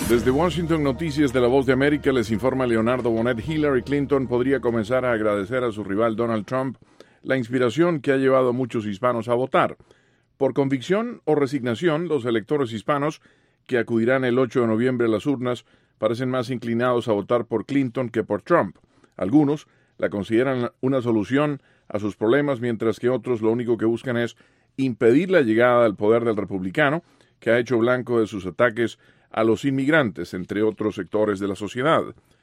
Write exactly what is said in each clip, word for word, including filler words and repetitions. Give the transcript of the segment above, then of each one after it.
Desde Washington, Noticias de la Voz de América, les informa Leonardo Bonet. Hillary Clinton podría comenzar a agradecer a su rival Donald Trump la inspiración que ha llevado a muchos hispanos a votar. Por convicción o resignación, los electores hispanos que acudirán el ocho de noviembre a las urnas parecen más inclinados a votar por Clinton que por Trump. Algunos la consideran una solución a sus problemas, mientras que otros lo único que buscan es impedir la llegada al poder del republicano, que ha hecho blanco de sus ataques a los inmigrantes, entre otros sectores de la sociedad.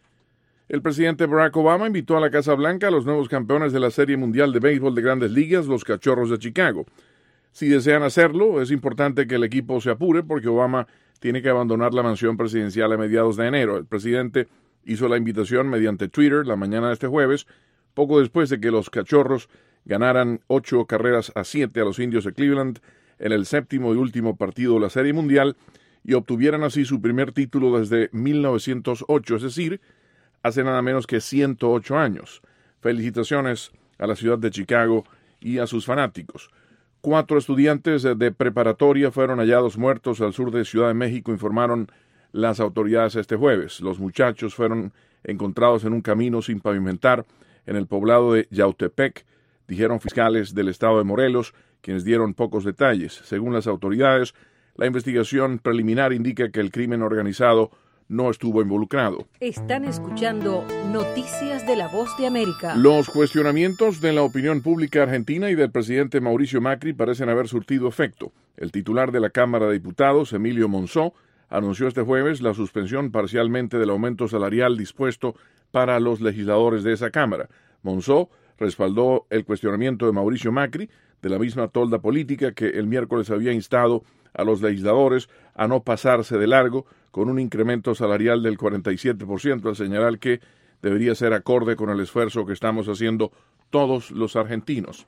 El presidente Barack Obama invitó a la Casa Blanca a los nuevos campeones de la Serie Mundial de Béisbol de Grandes Ligas, los Cachorros de Chicago. Si desean hacerlo, es importante que el equipo se apure porque Obama tiene que abandonar la mansión presidencial a mediados de enero. El presidente hizo la invitación mediante Twitter la mañana de este jueves, poco después de que los Cachorros ganaran ocho carreras a siete a los Indios de Cleveland en el séptimo y último partido de la Serie Mundial y obtuvieran así su primer título desde mil novecientos ocho, es decir, hace nada menos que ciento ocho años. Felicitaciones a la ciudad de Chicago y a sus fanáticos. Cuatro estudiantes de preparatoria fueron hallados muertos al sur de Ciudad de México, informaron las autoridades este jueves. Los muchachos fueron encontrados en un camino sin pavimentar en el poblado de Yautepec, dijeron fiscales del estado de Morelos, quienes dieron pocos detalles. Según las autoridades, la investigación preliminar indica que el crimen organizado no estuvo involucrado. Están escuchando Noticias de la Voz de América. Los cuestionamientos de la opinión pública argentina y del presidente Mauricio Macri parecen haber surtido efecto. El titular de la Cámara de Diputados, Emilio Monzó, anunció este jueves la suspensión parcialmente del aumento salarial dispuesto para los legisladores de esa Cámara. Monzó respaldó el cuestionamiento de Mauricio Macri, de la misma tolda política que el miércoles había instado a los legisladores a no pasarse de largo con un incremento salarial del cuarenta y siete por ciento, al señalar que debería ser acorde con el esfuerzo que estamos haciendo todos los argentinos.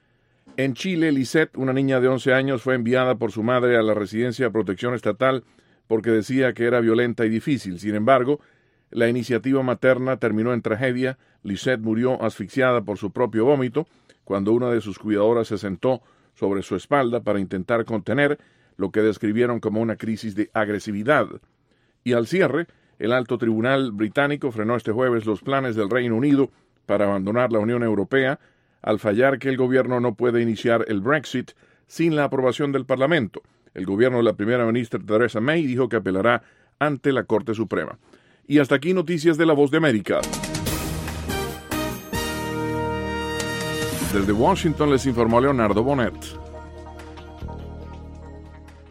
En Chile, Lisette, una niña de once años, fue enviada por su madre a la residencia de protección estatal porque decía que era violenta y difícil. Sin embargo, la iniciativa materna terminó en tragedia. Lisette murió asfixiada por su propio vómito cuando una de sus cuidadoras se sentó sobre su espalda para intentar contener lo que describieron como una crisis de agresividad. Y al cierre, el alto tribunal británico frenó este jueves los planes del Reino Unido para abandonar la Unión Europea al fallar que el gobierno no puede iniciar el Brexit sin la aprobación del Parlamento. El gobierno de la primera ministra Theresa May dijo que apelará ante la Corte Suprema. Y hasta aquí Noticias de la Voz de América. Desde Washington les informó Leonardo Bonet.